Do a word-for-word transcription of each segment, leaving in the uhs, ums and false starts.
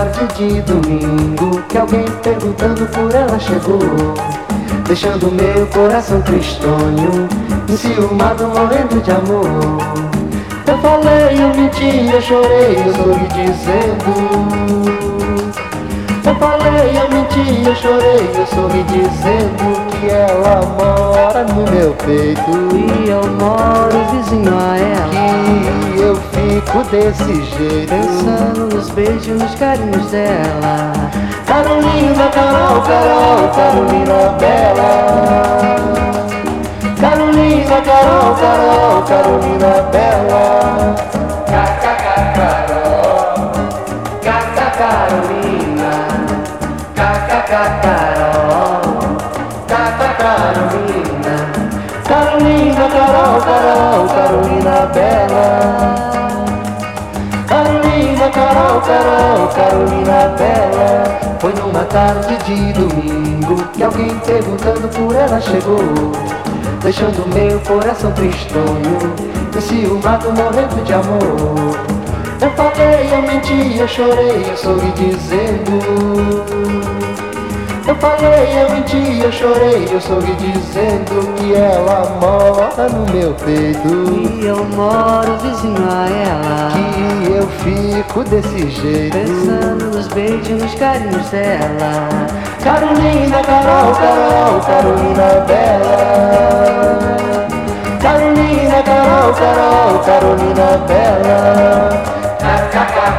tarde de domingo que alguém perguntando por ela chegou, deixando meu coração tristonho, enciumado, morrendo de amor. Eu falei, eu menti, eu chorei, eu sorri dizendo. Eu falei, eu menti, eu chorei, eu sorri dizendo que ela mora no meu peito e eu moro vizinho a ela. Que eu fico desse jeito, pensando nos beijos, nos carinhos dela. Carolina, Carol, Carol, Carolina bela. Carolina, Carol, Carol, Carolina bela. Caca, Carol, caca, Carolina, caca, Carol, caca, Carolina. Carolina, Carol, Carol, Carolina bela. Carolina, Carol, Carol, Carolina bela. Foi numa tarde de domingo que alguém perguntando por ela chegou, deixando meu coração tristonho, enciumado, morrendo de amor. Eu falei, eu menti, eu chorei, eu sorri dizendo. Eu falei, eu menti, eu chorei, eu sorri dizendo que ela mora no meu peito e eu moro vizinho a ela. Que eu fico desse jeito, pensando nos beijos, nos carinhos dela. Carolina, Carol, Carol, Carolina bela. Carolina, Carol, Carol, Carolina bela. Carolina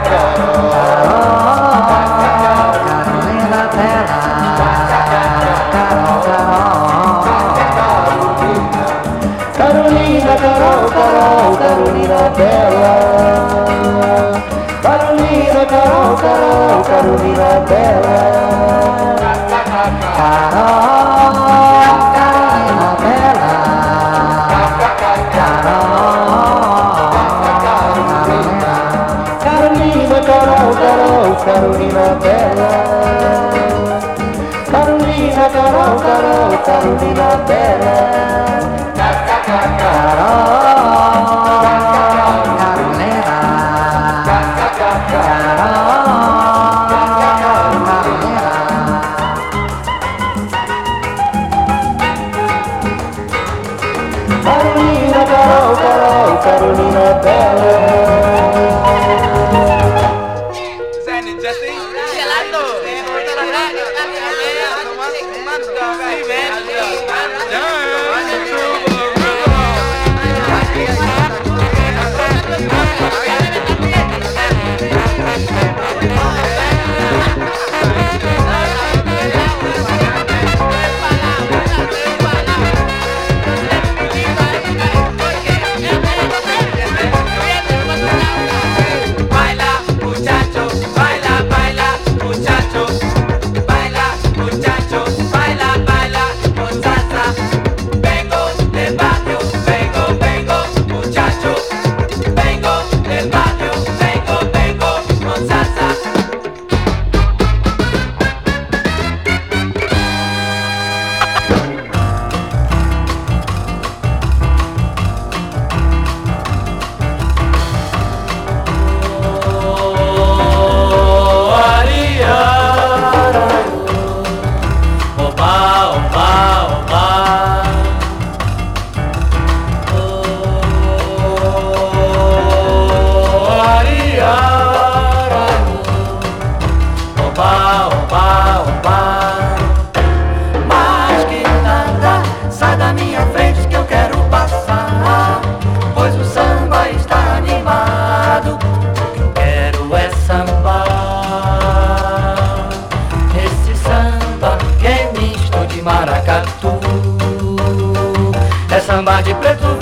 bela. Carolina, Carol, Carol, Carolina bela. Carolina, Carol, Carol, Carolina bela. Carol, Carolina bela. Carolina, Carol, Carol, Carolina bela. Carolina, Carol, Carol, Carolina bela. Carolina, Carol, Carol, Carolina bela. Maracatu, é samba de preto.